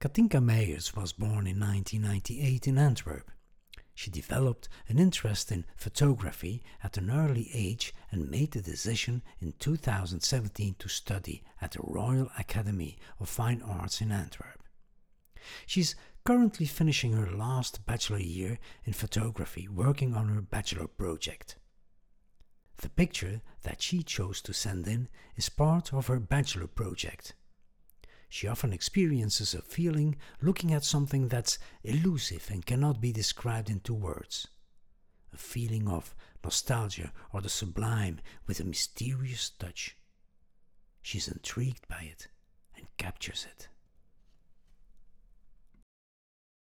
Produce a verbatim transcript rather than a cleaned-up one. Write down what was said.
Katinka Meijers was born in nineteen ninety-eight in Antwerp. She developed an interest in photography at an early age and made the decision in two thousand seventeen to study at the Royal Academy of Fine Arts in Antwerp. She's currently finishing her last bachelor year in photography, working on her bachelor project. The picture that she chose to send in is part of her bachelor project. She often experiences a feeling looking at something that's elusive and cannot be described into words. A feeling of nostalgia or the sublime with a mysterious touch. She's intrigued by it and captures it.